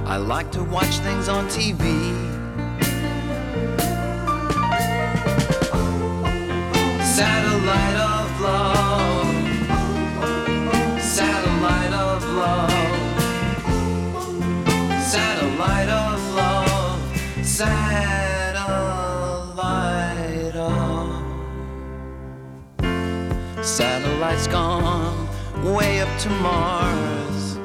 I like to watch things on TV. Satellite of love, satellite of love, satellite of love, satellite of. Satellites gone way up to Mars.